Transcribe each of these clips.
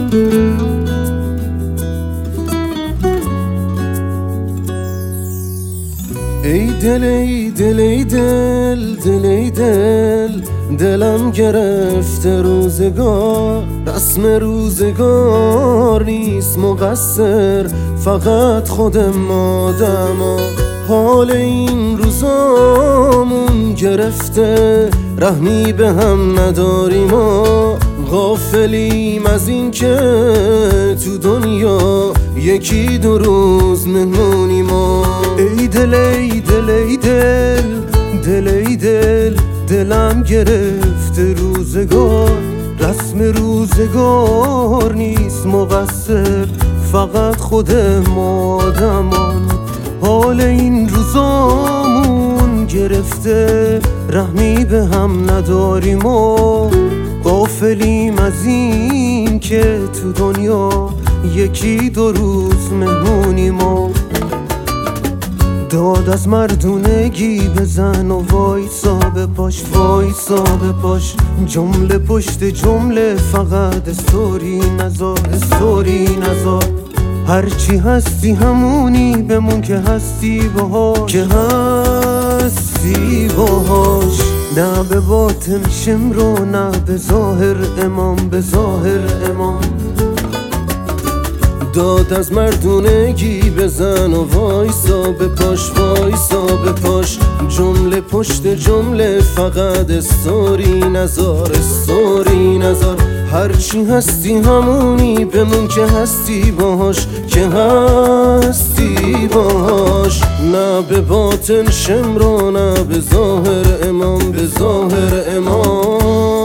ای دل ای دل ای دل دل ای دل دلم گرفته روزگار، رسم روزگار نیست مقصر فقط خود آدما. حال این روزامون گرفته رحمی به هم نداریم و غافلیم از این که تو دنیا یکی دو روز مهمونیم. ای دل ای دل ای دل دل ای دل دلم گرفته روزگار، رسم روزگار نیست مقصر فقط خود آدمان. حال این روزامون گرفته رحمی به هم نداریم و غافلیم از این که تو دنیا یکی دو روز مهمونیم. داد از مردونگی بزن و وایسا بپاش وایسا بپاش، جمله پشت جمله فقط استوری نذار استوری نذار. هرچی هستی همونی بمون که هستی باهاش که هستی باهاش. نه به باطن شمرو نه به ظاهر امام به ظاهر امام. داد از مردونگی بزن و وایسا بپاش وایسا بپاش، جمله پشت جمله فقط استوری نذار استوری نذار. هرچی هستی همونی بمون که هستی باهاش که هستی باهاش. نه به باطن شمرو نه به ظاهر امام به ظاهر امام.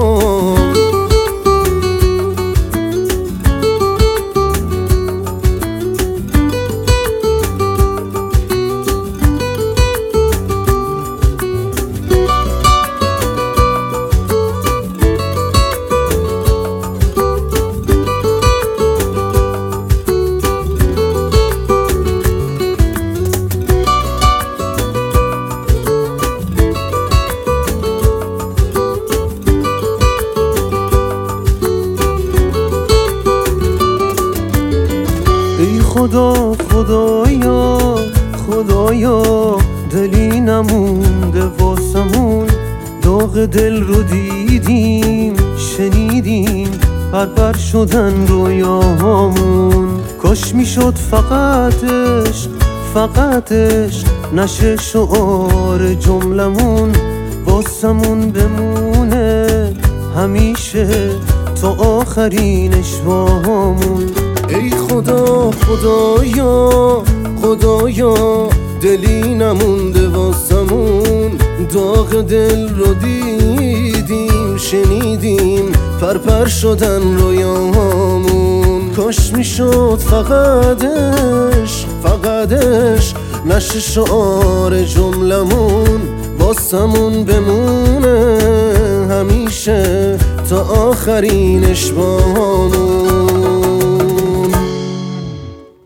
ای خدا خدایا خدایا دلی نمونده واسمون، داغ دل رو دیدیم شنیدیم پرپر شدن رویاهامون. کاش میشد فقط عشق فقط عشق نشه شعار جملمون، واسمون بمونه همیشه تا آخرین اشواهامون. ای خدا خدایا خدایا دلی نمونده واسمون، داغ دل رو دیدیم شنیدیم پرپر شدن رویاهامون. کاش میشد فقط عشق فقط عشق نشه شعار جملمون، واسمون بمونه همیشه تا آخرین اشواهامون.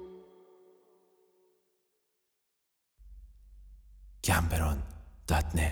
Gamberon.net